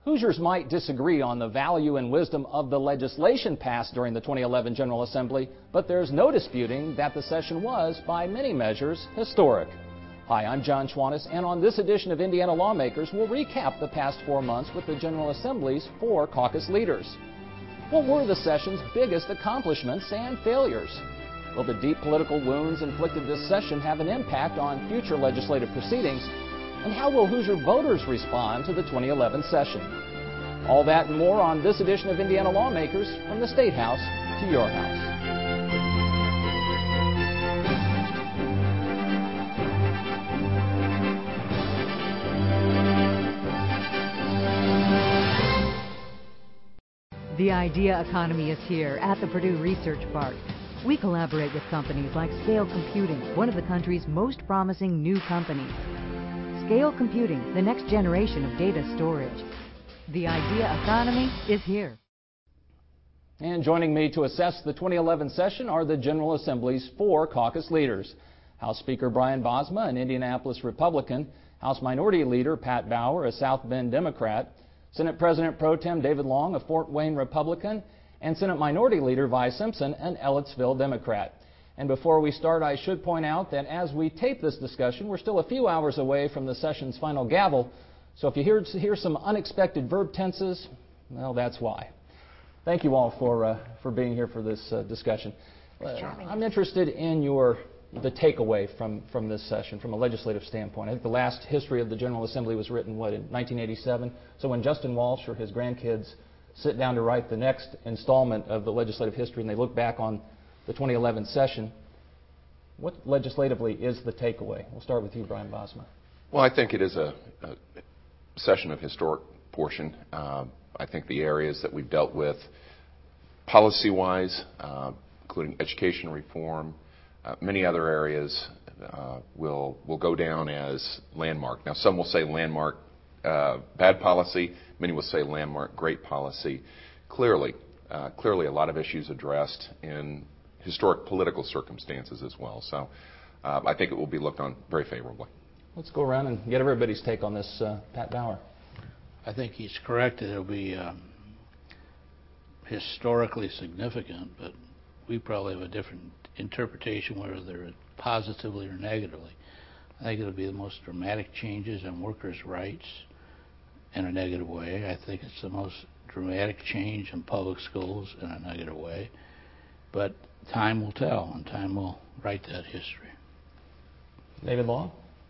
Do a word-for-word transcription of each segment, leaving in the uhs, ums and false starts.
Hoosiers might disagree on the value and wisdom of the legislation passed during the twenty eleven General Assembly, but there's no disputing that the session was, by many measures, historic. Hi, I'm John Schwantes, and on this edition of Indiana Lawmakers, we'll recap the past four months with the General Assembly's four caucus leaders. What were the session's biggest accomplishments and failures? Will the deep political wounds inflicted this session have an impact on future legislative proceedings? And how will Hoosier voters respond to the twenty eleven session? All that and more on this edition of Indiana Lawmakers, from the State House to your house. The idea economy is here at the Purdue Research Park. We collaborate with companies like Scale Computing, one of the country's most promising new companies. Scale Computing, the next generation of data storage. The idea economy is here. And joining me to assess the twenty eleven session are the General Assembly's four caucus leaders. House Speaker Brian Bosma, an Indianapolis Republican, House Minority Leader Pat Bauer, a South Bend Democrat, Senate President Pro Tem David Long, a Fort Wayne Republican, and Senate Minority Leader Vi Simpson, an Ellettsville Democrat. And before we start, I should point out that as we tape this discussion, we're still a few hours away from the session's final gavel. So if you hear, hear some unexpected verb tenses, well, that's why. Thank you all for, uh, for being here for this uh, discussion. Uh, I'm interested in your the takeaway from, from this session from a legislative standpoint. I think the last history of the General Assembly was written, what, in nineteen eighty-seven? So when Justin Walsh or his grandkids sit down to write the next installment of the legislative history and they look back on the twenty eleven session, what legislatively is the takeaway? We'll start with you, Brian Bosma. Well, I think it is a, a session of historic portion. Uh, I think the areas that we've dealt with policy-wise, uh, including education reform, uh, many other areas uh, will will go down as landmark. Now, some will say landmark uh, bad policy. Many will say landmark great policy. Clearly, uh, clearly a lot of issues addressed in historic political circumstances as well. So uh, I think it will be looked on very favorably. Let's go around and get everybody's take on this. uh, Pat Bauer. I think he's correct that it'll be um, historically significant, but we probably have a different interpretation, whether it's positively or negatively. I think it'll be the most dramatic changes in workers' rights in a negative way. I think it's the most dramatic change in public schools in a negative way. But time will tell, and time will write that history. David Long?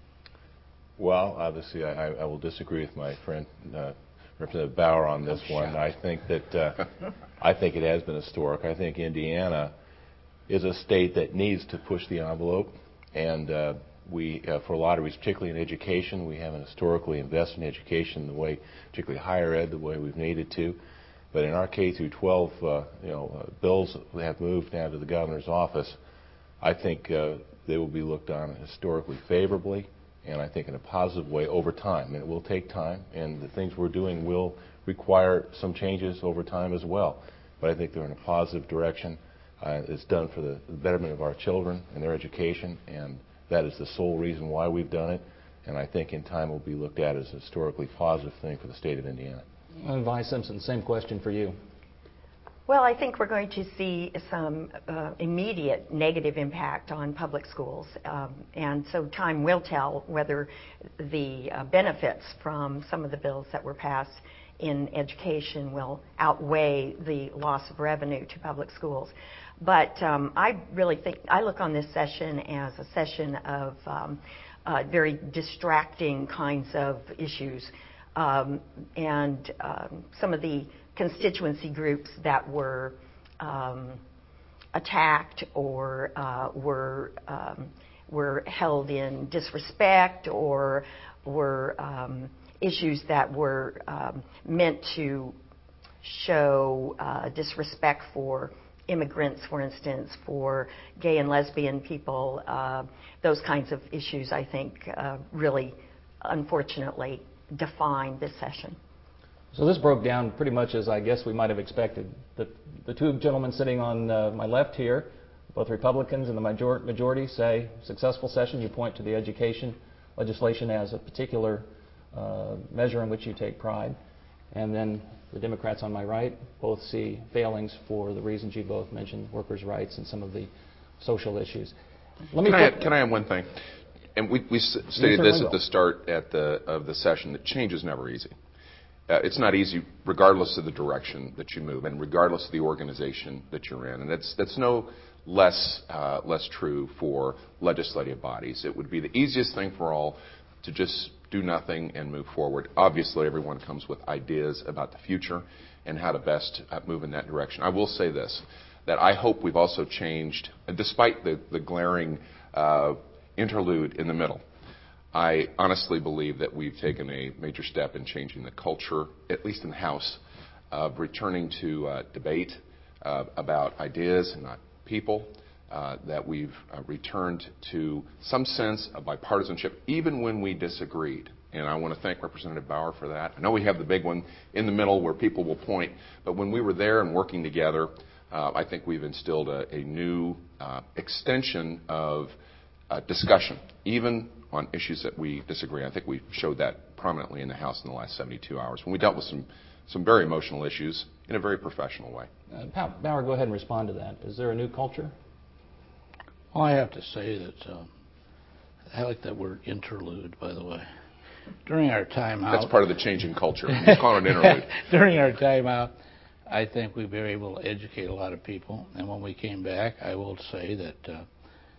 Well, obviously, I, I will disagree with my friend uh, Representative Bauer on this one. I think that uh, I think it has been historic. I think Indiana is a state that needs to push the envelope, and uh, we, uh, for a lot of reasons, particularly in education, we haven't historically invested in education the way, particularly higher ed, the way we've needed to. But in our K through twelve, uh, you know, uh, bills that have moved now to the governor's office, I think uh, they will be looked on historically favorably, and I think in a positive way over time. And it will take time, and the things we're doing will require some changes over time as well. But I think they're in a positive direction. Uh, it's done for the betterment of our children and their education, and that is the sole reason why we've done it. And I think in time will be looked at as a historically positive thing for the state of Indiana. And Vi Simpson, same question for you. Well, I think we're going to see some uh, immediate negative impact on public schools. Um, and so time will tell whether the uh, benefits from some of the bills that were passed in education will outweigh the loss of revenue to public schools. But um, I really think, I look on this session as a session of um, uh, very distracting kinds of issues. Um, and um, some of the constituency groups that were um, attacked or uh, were um, were held in disrespect, or were um, issues that were um, meant to show uh, disrespect for immigrants, for instance, for gay and lesbian people. Uh, those kinds of issues, I think, uh, really, unfortunately, define this session. So this broke down pretty much as I guess we might have expected. The, the two gentlemen sitting on uh, my left here, both Republicans and the major- majority, say successful session. You point to the education legislation as a particular uh, measure in which you take pride. And then the Democrats on my right both see failings for the reasons you both mentioned, workers' rights and some of the social issues. Let me can, I add, can I add one thing? And we, we stated this at the start at the, of the session, that change is never easy. Uh, it's not easy regardless of the direction that you move and regardless of the organization that you're in. And that's, that's no less, uh, less true for legislative bodies. It would be the easiest thing for all to just do nothing and move forward. Obviously, everyone comes with ideas about the future and how to best uh, move in that direction. I will say this, that I hope we've also changed, despite the, the glaring uh, interlude in the middle, I honestly believe that we've taken a major step in changing the culture, at least in the House, of returning to uh, debate uh, about ideas and not people, uh, that we've uh, returned to some sense of bipartisanship, even when we disagreed. And I want to thank Representative Bauer for that. I know we have the big one in the middle where people will point, but when we were there and working together, uh, I think we've instilled a, a new uh, extension of uh, discussion, even on issues that we disagree. I think we showed that prominently in the House in the last seventy-two hours when we dealt with some, some very emotional issues in a very professional way. Uh, Bauer, go ahead and respond to that. Is there a new culture? Well, I have to say that um, I like that word interlude, by the way. During our time out... That's part of the changing culture. You call it an interlude. During our time out, I think we were able to educate a lot of people. And when we came back, I will say that uh,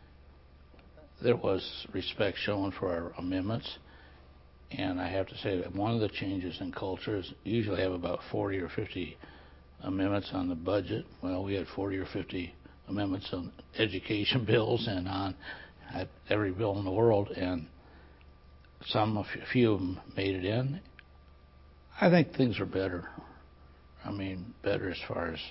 there was respect shown for our amendments. And I have to say that one of the changes in culture is usually have about forty or fifty amendments on the budget. Well, we had forty or fifty amendments on education bills and on every bill in the world. And some, a few of them made it in. I think things are better. I mean, better as far as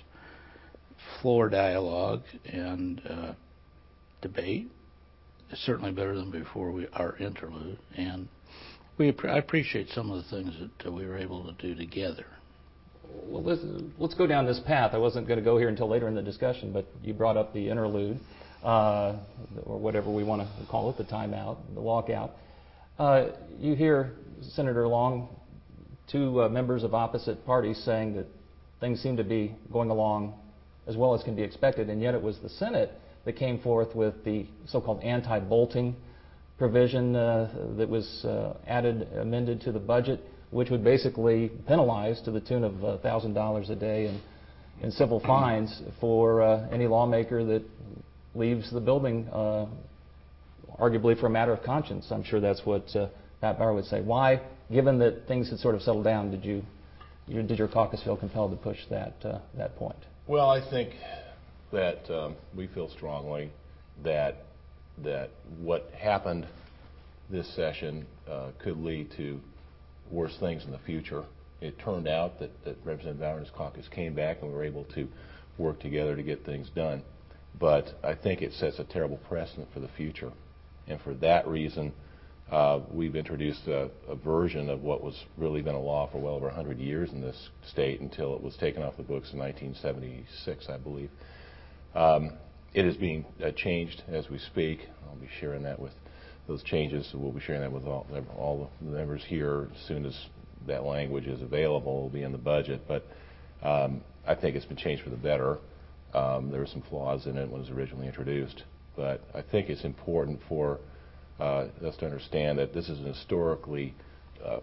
floor dialogue and uh, debate. It's certainly better than before we our interlude, and we I appreciate some of the things that uh, we were able to do together. Well, let's, let's go down this path. I wasn't going to go here until later in the discussion, but you brought up the interlude, uh, or whatever we want to call it, the timeout, the walkout. Uh, you hear Senator Long, two uh, members of opposite parties saying that things seem to be going along as well as can be expected, and yet it was the Senate that came forth with the so-called anti-bolting provision uh, that was uh, added, amended to the budget, which would basically penalize to the tune of one thousand dollars a day in, in civil fines for uh, any lawmaker that leaves the building, uh, arguably for a matter of conscience. I'm sure that's what uh, Pat Bauer would say. Why, given that things had sort of settled down, did you, you did your caucus feel compelled to push that uh, that point? Well, I think that um, we feel strongly that that what happened this session uh, could lead to worse things in the future. It turned out that, that Representative Bauer and his caucus came back and we were able to work together to get things done. But I think it sets a terrible precedent for the future. And for that reason, uh, we've introduced a, a version of what was really been a law for well over one hundred years in this state until it was taken off the books in nineteen seventy-six, I believe. Um, it is being uh, changed as we speak. I'll be sharing that with those changes. So we'll be sharing that with all, all the members here as soon as that language is available. It will be in the budget. But um, I think it's been changed for the better. Um, there were some flaws in it when it was originally introduced. But I think it's important for uh, us to understand that this is an historically uh,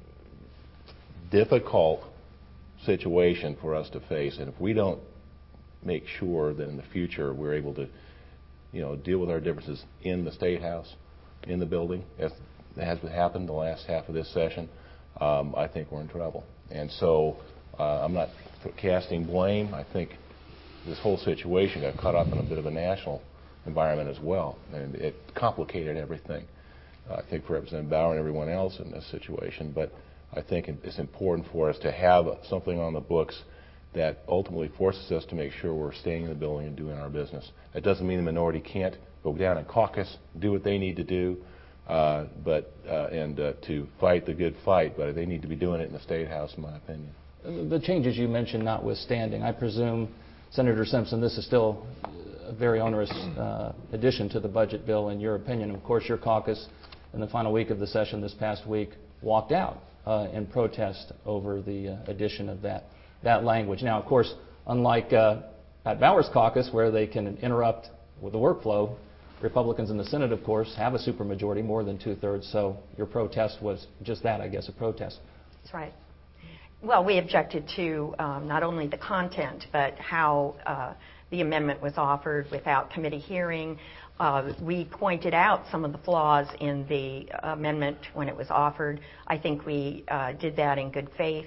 difficult situation for us to face. And if we don't make sure that in the future we're able to, you know, deal with our differences in the State House, in the building, as has happened the last half of this session, um, I think we're in trouble. And so uh, I'm not casting blame. I think this whole situation got caught up in a bit of a national environment as well, and it complicated everything. Uh, I think for Representative Bauer and everyone else in this situation, but I think it's important for us to have something on the books that ultimately forces us to make sure we're staying in the building and doing our business. That doesn't mean the minority can't go down and caucus, do what they need to do, uh, but uh, and uh, to fight the good fight, but they need to be doing it in the State House, in my opinion. The changes you mentioned notwithstanding, I presume, Senator Simpson, this is still a very onerous uh, addition to the budget bill in your opinion. Of course, your caucus in the final week of the session this past week walked out uh, in protest over the uh, addition of that, that language. Now, of course, unlike uh, Pat Bauer's caucus, where they can interrupt with the workflow, Republicans in the Senate, of course, have a supermajority, more than two-thirds, so your protest was just that, I guess, a protest. That's right. Well, we objected to um, not only the content, but how uh, the amendment was offered without committee hearing. Uh, we pointed out some of the flaws in the amendment when it was offered. I think we uh, did that in good faith.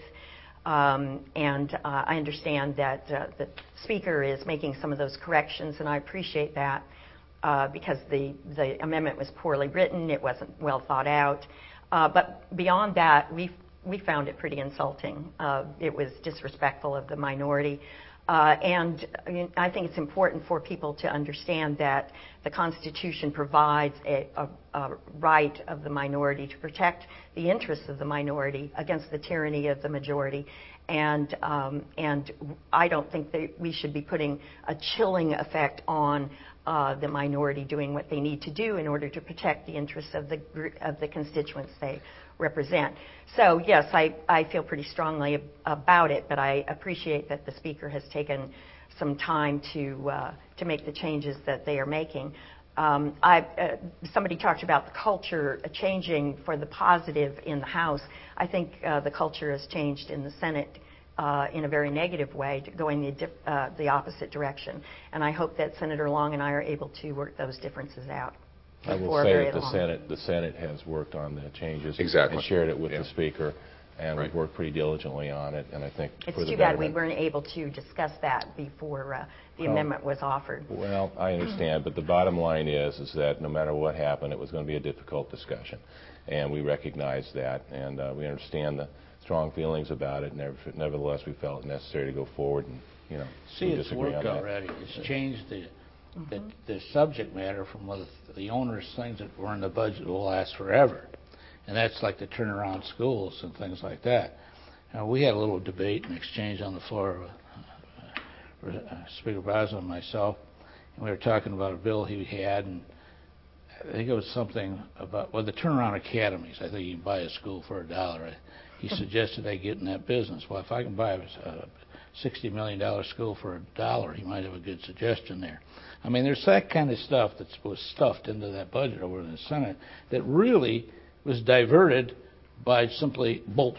Um, and uh, I understand that uh, the Speaker is making some of those corrections, and I appreciate that. Uh, because the, the amendment was poorly written, it wasn't well thought out. Uh, but beyond that, we we found it pretty insulting. Uh, it was disrespectful of the minority. Uh, and I think it's important for people to understand that the Constitution provides a, a, a right of the minority to protect the interests of the minority against the tyranny of the majority. And um, and I don't think that we should be putting a chilling effect on uh, the minority doing what they need to do in order to protect the interests of the of the constituents they represent. So yes, I, I feel pretty strongly ab- about it, but I appreciate that the Speaker has taken some time to uh, to make the changes that they are making. Um, I, uh, somebody talked about the culture changing for the positive in the House. I think uh, the culture has changed in the Senate uh, in a very negative way, going the, dip, uh, the opposite direction. And I hope that Senator Long and I are able to work those differences out. I will say that the Senate, the Senate has worked on the changes exactly. and shared it with yeah. the Speaker, and right. we've worked pretty diligently on it. And I think it's for the too bad betterment. we weren't able to discuss that before uh, the well, amendment was offered. Well, I understand, but the bottom line is, is that no matter what happened, it was going to be a difficult discussion, and we recognize that, and uh, we understand the strong feelings about it. Nevertheless, we felt it necessary to go forward, and you know, see, we it's disagree worked on that. already. It's yeah. changed the. The, the subject matter from one of the onerous things that were in the budget will last forever. And that's like the turnaround schools and things like that. Now, we had a little debate and exchange on the floor with uh, uh, Speaker Bosma and myself, and we were talking about a bill he had, and I think it was something about, well, the turnaround academies. I think you can buy a school for a dollar. He suggested I get in that business. Well, if I can buy a sixty million dollars school for a dollar, he might have a good suggestion there. I mean, there's that kind of stuff that was stuffed into that budget over in the Senate that really was diverted by simply bolt.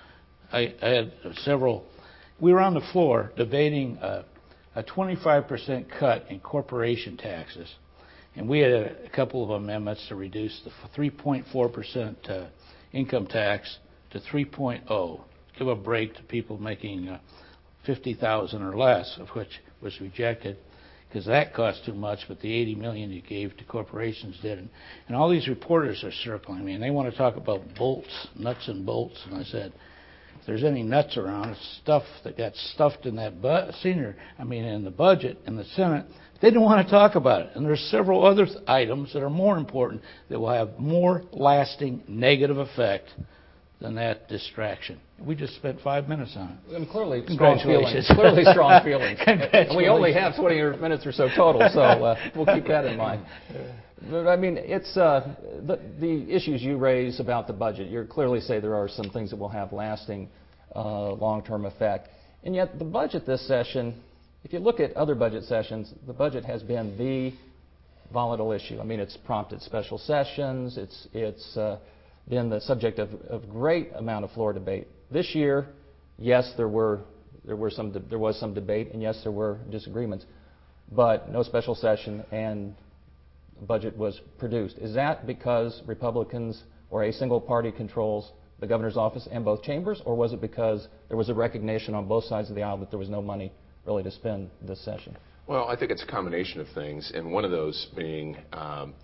I, I had several. We were on the floor debating a, a twenty-five percent cut in corporation taxes, and we had a, a couple of amendments to reduce the three point four percent uh, income tax to three point oh. Give a break to people making uh, fifty thousand dollars or less, of which was rejected, because that cost too much, but the eighty million dollars you gave to corporations didn't. And all these reporters are circling me, and they want to talk about bolts, nuts and bolts. And I said, if there's any nuts around, it's stuff that got stuffed in that bu- senior, I mean, in the budget in the Senate. They didn't want to talk about it. And there's several other th- items that are more important that will have more lasting negative effect than that distraction. We just spent five minutes on it. And clearly strong feelings. Clearly strong feelings. And we only have twenty minutes or so total, so uh, we'll keep that in mind. But I mean, it's uh, the, the issues you raise about the budget. You clearly say there are some things that will have lasting uh, long-term effect. And yet the budget this session, if you look at other budget sessions, the budget has been the volatile issue. I mean, it's prompted special sessions. It's it's uh, been the subject of, of great amount of floor debate. This year, yes, there were there were some de- there was some debate, and yes, there were disagreements, but no special session, and the budget was produced. Is that because Republicans or a single party controls the governor's office and both chambers, or was it because there was a recognition on both sides of the aisle that there was no money really to spend this session? Well, I think it's a combination of things, and one of those being, um,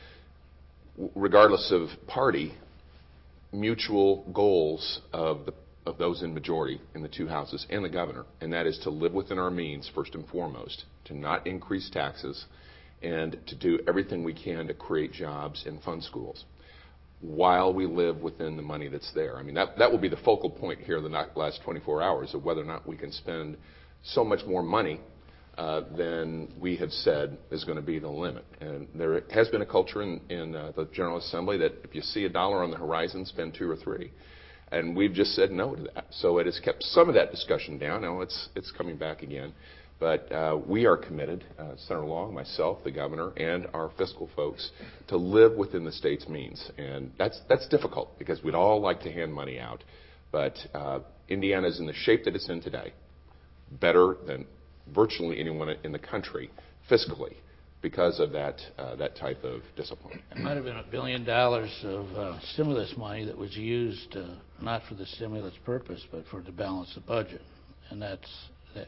regardless of party, mutual goals of the of those in majority in the two houses and the governor, and that is to live within our means first and foremost, to not increase taxes, and to do everything we can to create jobs and fund schools while we live within the money that's there. I mean, that, that will be the focal point here in the last twenty-four hours of whether or not we can spend so much more money uh, than we have said is going to be the limit. And there has been a culture in, in uh, the General Assembly that if you see a dollar on the horizon, spend two or three. and we've just said no to that. So it has kept some of that discussion down. Now it's it's coming back again. But uh, we are committed, uh, Senator Long, myself, the governor, and our fiscal folks, to live within the state's means. And that's that's difficult because we'd all like to hand money out. But uh, Indiana is in the shape that it's in today, better than virtually anyone in the country fiscally, because of that uh, that type of discipline. It might have been a billion dollars of uh, stimulus money that was used uh, not for the stimulus purpose, but for to balance the budget, and that's that.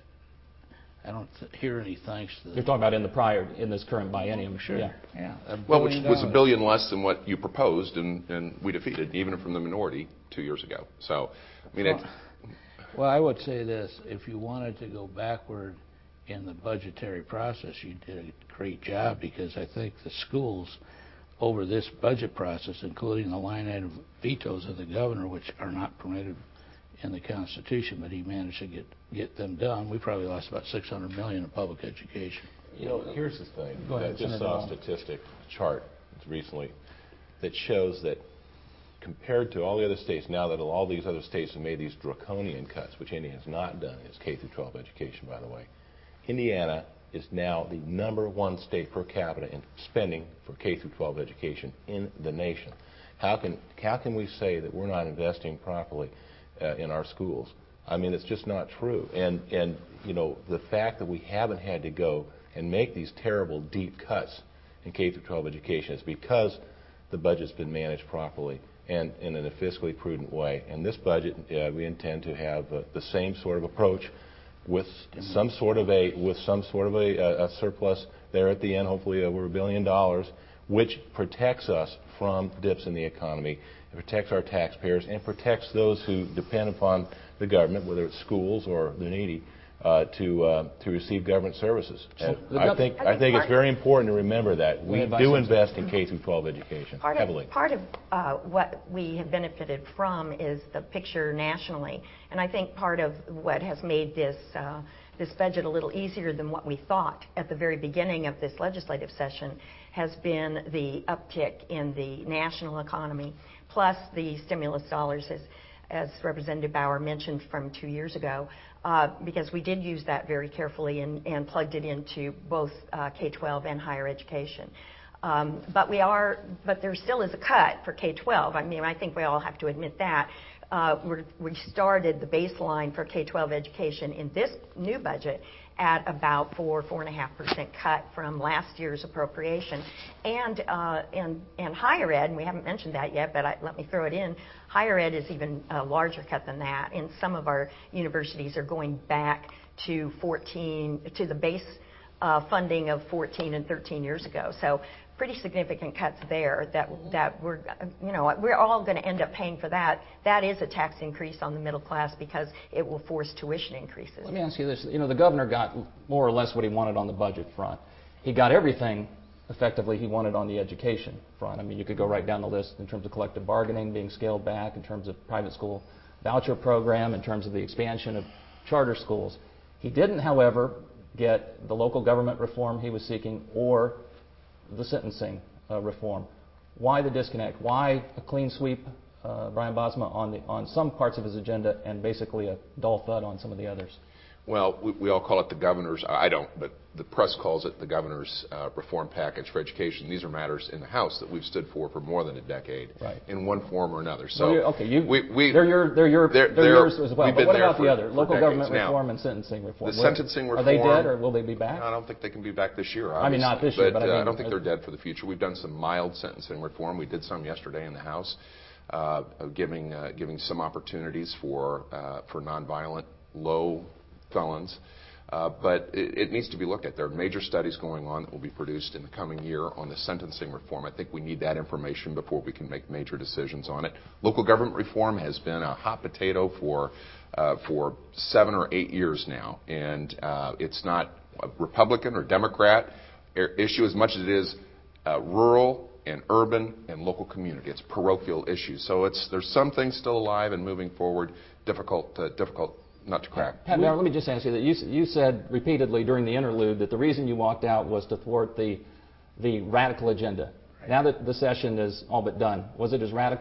I don't th- hear any thanks to the. You're talking about in the prior, in this current biennium. Sure. Yeah. Yeah. Well, which was a billion less than what you proposed, and, and we defeated, even from the minority, two years ago. So, I mean, well, it, well, I would say this: if you wanted to go backward in the budgetary process, you did a great job, because I think the schools, over this budget process, including the line item vetoes of the governor, which are not permitted in the Constitution, but he managed to get get them done. We probably lost about six hundred million dollars in public education. You know, here's the thing. Go ahead, I just Senator saw Long. a statistic chart recently that shows that compared to all the other states, now that all these other states have made these draconian cuts, which Indiana has not done in its K through twelve education, by the way, Indiana is now the number one state per capita in spending for K through twelve education in the nation. How can how can we say that we're not investing properly uh, in our schools? I mean, it's just not true. And and you know, the fact that we haven't had to go and make these terrible deep cuts in K through twelve education is because the budget's been managed properly and, and in a fiscally prudent way. And this budget, uh, we intend to have uh, the same sort of approach, with some sort of a with some sort of a, a surplus there at the end, hopefully over a billion dollars, which protects us from dips in the economy, it protects our taxpayers, and protects those who depend upon the government, whether it's schools or the needy, uh, to uh, to receive government services. And I think I think it's very important to remember that we do invest in K through twelve education part heavily. Of, part of uh, what we have benefited from is the picture nationally, and I think part of what has made this uh, this budget a little easier than what we thought at the very beginning of this legislative session has been the uptick in the national economy, plus the stimulus dollars, as as Representative Bauer mentioned from two years ago, uh, because we did use that very carefully and, and plugged it into both uh, K twelve and higher education. Um, but we are, but there still is a cut for K twelve. I mean, I think we all have to admit that. Uh, we're, we started the baseline for K twelve education in this new budget at about four, four and a half percent cut from last year's appropriation, and uh, and and higher ed. And we haven't mentioned that yet, but I, let me throw it in. Higher ed is even a larger cut than that, and some of our universities are going back to fourteen to the base uh, funding of fourteen and thirteen years ago. So pretty significant cuts there that that we're you know we're all going to end up paying for that. That is a tax increase on the middle class because it will force tuition increases. Let me ask you this. You know, the governor got more or less what he wanted on the budget front. He got everything effectively he wanted on the education front. I mean, you could go right down the list in terms of collective bargaining being scaled back, in terms of private school voucher program, in terms of the expansion of charter schools. He didn't, however, get the local government reform he was seeking or the sentencing uh, reform. Why the disconnect? Why a clean sweep, uh, Brian Bosma, on the on some parts of his agenda and basically a dull thud on some of the others? Well, we, we all call it the governor's, I don't, but the press calls it the governor's uh, reform package for education. These are matters in the House that we've stood for for more than a decade, right, in one form or another. So, well, okay, you, we, we, they're, your, they're, your, they're, they're yours as well. But what about for, the other? Local government now, reform and sentencing reform. The Where, sentencing reform. Are they dead or will they be back? No, I don't think they can be back this year, obviously. I mean, not this year, but, but I, uh, mean, I don't think they're dead for the future. We've done some mild sentencing reform. We did some yesterday in the House, uh, giving uh, giving some opportunities for uh, for nonviolent, low felons. Uh, but it, it needs to be looked at. There are major studies going on that will be produced in the coming year on the sentencing reform. I think we need that information before we can make major decisions on it. Local government reform has been a hot potato for uh, for seven or eight years now, and uh, it's not a Republican or Democrat issue as much as it is uh, rural and urban and local community. It's parochial issues. So it's there's some things still alive and moving forward. Difficult, uh, difficult. Not to crack. Pat Bauer, let me just ask you that you, you said repeatedly during the interlude that the reason you walked out was to thwart the the radical agenda. Right. Now that the session is all but done, was it as radical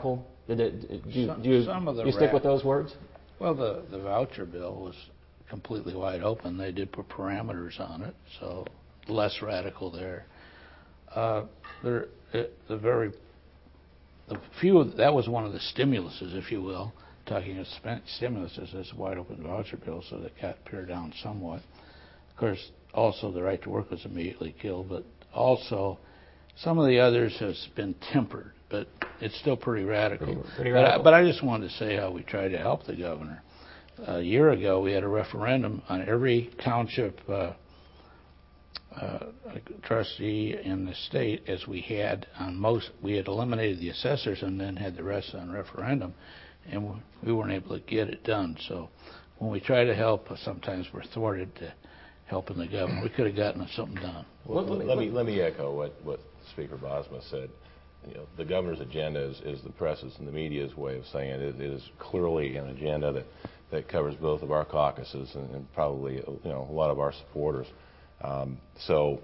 Did it, do you, some, do you, some of the you stick ra- with those words? Well, the, the voucher bill was completely wide open. They did put parameters on it, so less radical there. Uh, there it, the very the few of, that was one of the stimuluses, if you will, talking of stimuluses, this wide open voucher bill, so that got pared down somewhat. Of course, also the right to work was immediately killed, but also some of the others has been tempered, but it's still pretty radical. Pretty, pretty but, radical. I, but I just wanted to say how we tried to help the governor. A year ago, we had a referendum on every township uh, uh, trustee in the state, as we had on most. We had eliminated the assessors and then had the rest on referendum, and we weren't able to get it done. So when we try to help, sometimes we're thwarted to helping the governor. We could have gotten something done. Well, let, me, let me let me echo what, what Speaker Bosma said. You know, the governor's agenda is, is the press's and the media's way of saying it. It is clearly an agenda that, that covers both of our caucuses and, and probably you know a lot of our supporters. Um, so,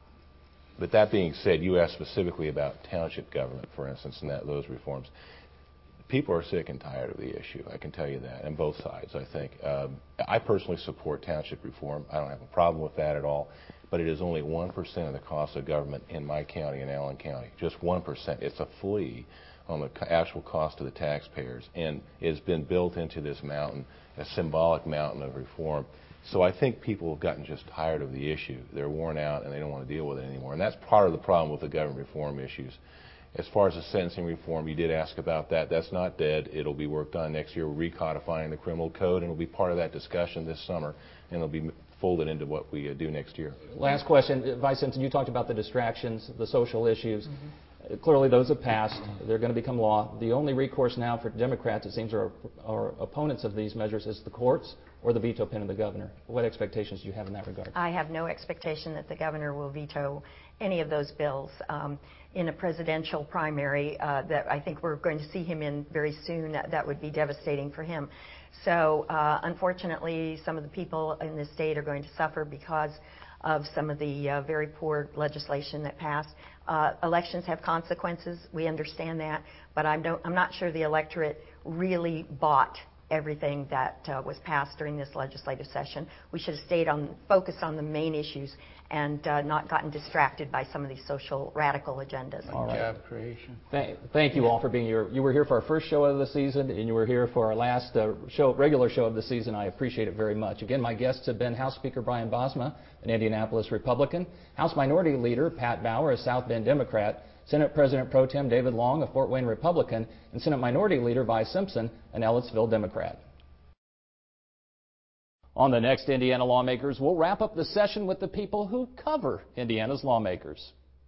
but that being said, you asked specifically about township government, for instance, and that, those reforms. People are sick and tired of the issue. I can tell you that, on both sides, I think. Um, I personally support township reform. I don't have a problem with that at all. But it is only one percent of the cost of government in my county, in Allen County. Just one percent. It's a flea on the actual cost to the taxpayers. And it's been built into this mountain, a symbolic mountain of reform. So I think people have gotten just tired of the issue. They're worn out and they don't want to deal with it anymore. And that's part of the problem with the government reform issues. As far as the sentencing reform, you did ask about that. That's not dead. It'll be worked on next year. We're recodifying the criminal code, and it'll be part of that discussion this summer, and it'll be folded into what we uh, do next year. Last question. Vice Simpson, you talked about the distractions, the social issues. Mm-hmm. Clearly, those have passed. They're going to become law. The only recourse now for Democrats, it seems, or, or opponents of these measures is the courts or the veto pen of the governor. What expectations do you have in that regard? I have no expectation that the governor will veto any of those bills. Um, in a presidential primary uh, that I think we're going to see him in very soon, that, that would be devastating for him. So uh, unfortunately, some of the people in the state are going to suffer because of some of the uh, very poor legislation that passed. Uh, elections have consequences. We understand that. But I'm, don't, I'm not sure the electorate really bought everything that uh, was passed during this legislative session. We should have stayed on, focused on the main issues and uh, not gotten distracted by some of these social radical agendas. All right. Job creation. Thank, thank you all for being here. You were here for our first show of the season, and you were here for our last uh, show, regular show of the season. I appreciate it very much. Again, my guests have been House Speaker Brian Bosma, an Indianapolis Republican, House Minority Leader Pat Bauer, a South Bend Democrat, Senate President Pro Tem David Long, a Fort Wayne Republican, and Senate Minority Leader Vi Simpson, an Ellettsville Democrat. On the next Indiana Lawmakers, we'll wrap up the session with the people who cover Indiana's lawmakers.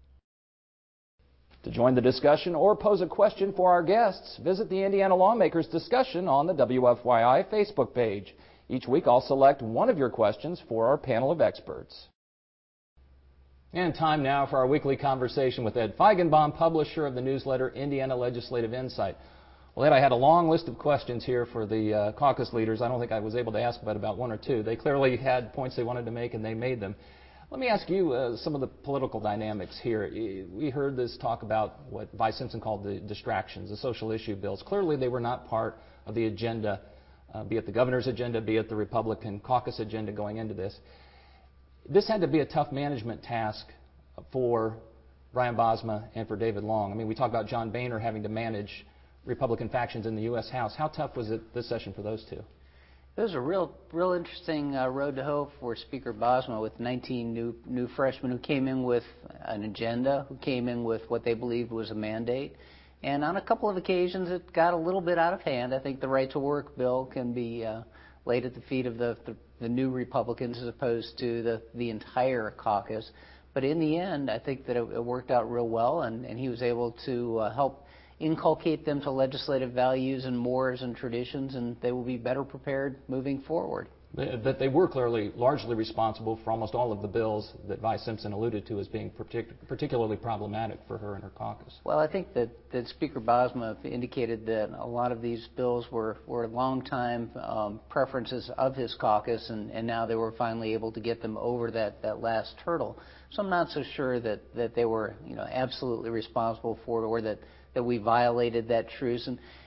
To join the discussion or pose a question for our guests, visit the Indiana Lawmakers discussion on the W F Y I Facebook page. Each week I'll select one of your questions for our panel of experts. And time now for our weekly conversation with Ed Feigenbaum, publisher of the newsletter Indiana Legislative Insight. Well, Ed, I had a long list of questions here for the uh, caucus leaders. I don't think I was able to ask but about one or two. They clearly had points they wanted to make, and they made them. Let me ask you uh, some of the political dynamics here. We heard this talk about what Vice Simpson called the distractions, the social issue bills. Clearly, they were not part of the agenda, uh, be it the governor's agenda, be it the Republican caucus agenda going into this. This had to be a tough management task for Brian Bosma and for David Long. I mean, we talk about John Boehner having to manage Republican factions in the U S House. How tough was it this session for those two? It was a real, real interesting uh, road to hoe for Speaker Bosma with nineteen new new freshmen who came in with an agenda, who came in with what they believed was a mandate. And on a couple of occasions, it got a little bit out of hand. I think the right to work bill can be uh, laid at the feet of the, the, the new Republicans as opposed to the, the entire caucus. But in the end, I think that it, it worked out real well, and, and he was able to uh, help inculcate them to legislative values and mores and traditions, and they will be better prepared moving forward. That they were clearly largely responsible for almost all of the bills that Vice Simpson alluded to as being partic- particularly problematic for her and her caucus. Well, I think that, that Speaker Bosma indicated that a lot of these bills were, were long-time um, preferences of his caucus, and, and now they were finally able to get them over that, that last hurdle. So I'm not so sure that, that they were, you know, absolutely responsible for it, or that that we violated that truce. And,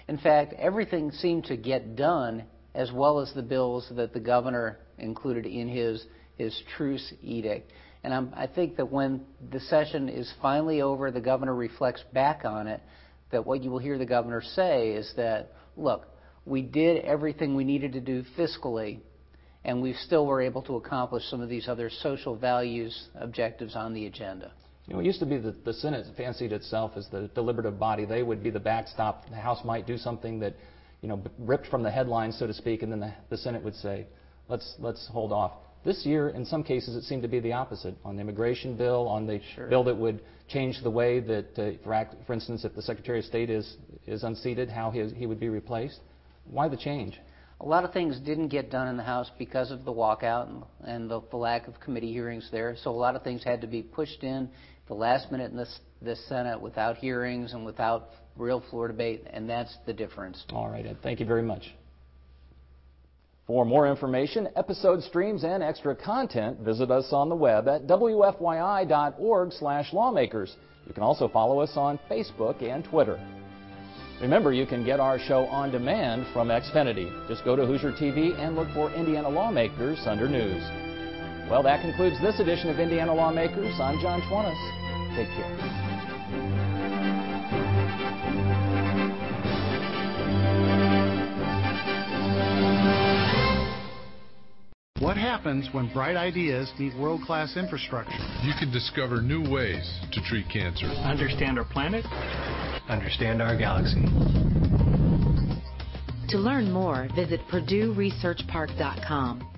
In fact, everything seemed to get done, as well as the bills that the governor included in his, his truce edict. And I'm, I think that when the session is finally over, the governor reflects back on it, that what you will hear the governor say is that, look, we did everything we needed to do fiscally, and we still were able to accomplish some of these other social values objectives on the agenda. You know, it used to be that the Senate fancied itself as the deliberative body. They would be the backstop. The House might do something that, you know, ripped from the headlines, so to speak, and then the, the Senate would say, let's, let's hold off. This year, in some cases, it seemed to be the opposite. On the immigration bill, on the sure. bill that would change the way that, uh, for, act, for instance, if the Secretary of State is, is unseated, how he, he would be replaced. Why the change? A lot of things didn't get done in the House because of the walkout and, and the, the lack of committee hearings there. So a lot of things had to be pushed in the last minute in this, this Senate without hearings and without real floor debate, and that's the difference. All right, Ed. Thank you very much. For more information, episode streams, and extra content, visit us on the web at W F Y I dot org slash lawmakers. You can also follow us on Facebook and Twitter. Remember, you can get our show on demand from Xfinity. Just go to Hoosier T V and look for Indiana Lawmakers under News. Well, that concludes this edition of Indiana Lawmakers. I'm John Schwantes. Take care. What happens when bright ideas meet world-class infrastructure? You can discover new ways to treat cancer. Understand our planet. Understand our galaxy. To learn more, visit Purdue Research Park dot com.